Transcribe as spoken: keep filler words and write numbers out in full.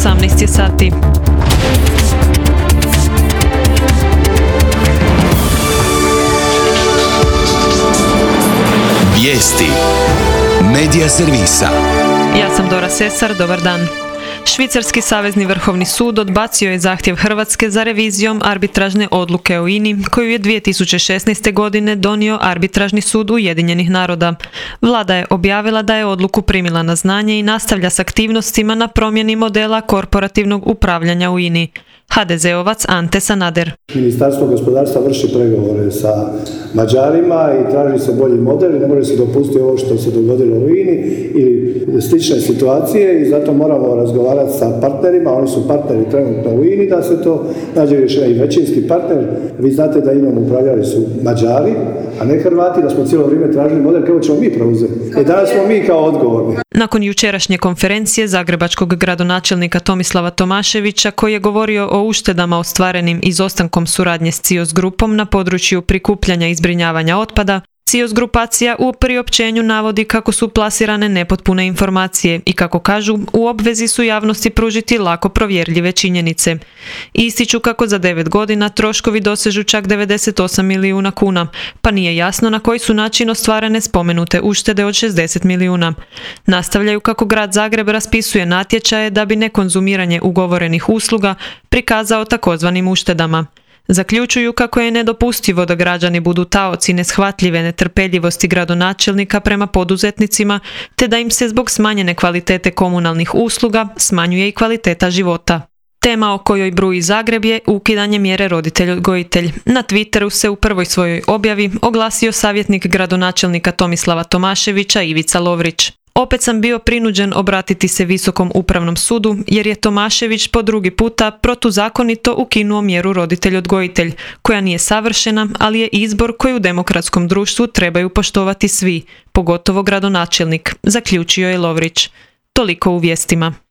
osamnaest je sati. Vijesti Medija servisa. Ja sam Dora Sesar, dobar dan. Švicarski savezni vrhovni sud odbacio je zahtjev Hrvatske za revizijom arbitražne odluke o I N I koju je dvije tisuće šesnaeste. godine donio Arbitražni sud Ujedinjenih naroda. Vlada je objavila da je odluku primila na znanje i nastavlja s aktivnostima na promjeni modela korporativnog upravljanja u I N I. ha de zeovac Ante Sanader. Ministarstvo gospodarstva vrši pregovore sa Mađarima i traži se bolji model i ne može se dopustiti ovo što se dogodilo u I N I ili slične situacije i zato moramo razgovarati sa partnerima, oni su partneri trenutno u I N I, da se to nađe rješenje. I većinski partner, vi znate da I N I-om upravljali su Mađari, a ne Hrvati, da smo cijelo vrijeme tražili model kako ćemo mi preuzeti. I danas smo mi kao odgovorni. Nakon jučerašnje konferencije zagrebačkog gradonačelnika Tomislava Tomaševića, koji je govorio o uštedama ostvarenim izostankom suradnje s C I O S grupom na području prikupljanja i zbrinjavanja otpada, C I O S grupacija u priopćenju navodi kako su plasirane nepotpune informacije i kako kažu u obvezi su javnosti pružiti lako provjerljive činjenice. Ističu kako za devet godina troškovi dosežu čak devedeset osam milijuna kuna, pa nije jasno na koji su način ostvarene spomenute uštede od šezdeset milijuna. Nastavljaju kako grad Zagreb raspisuje natječaje da bi nekonzumiranje ugovorenih usluga prikazao takozvanim uštedama. Zaključuju kako je nedopustivo da građani budu taoci neshvatljive netrpeljivosti gradonačelnika prema poduzetnicima, te da im se zbog smanjene kvalitete komunalnih usluga smanjuje i kvaliteta života. Tema o kojoj bruji Zagreb je ukidanje mjere roditelj-odgojitelj. Na Twitteru se u prvoj svojoj objavi oglasio savjetnik gradonačelnika Tomislava Tomaševića Ivica Lovrić. Opet sam bio prinuđen obratiti se Visokom upravnom sudu jer je Tomašević po drugi puta protuzakonito ukinuo mjeru roditelj-odgojitelj, koja nije savršena, ali je izbor koji u demokratskom društvu trebaju poštovati svi, pogotovo gradonačelnik, zaključio je Lovrić. Toliko u vijestima.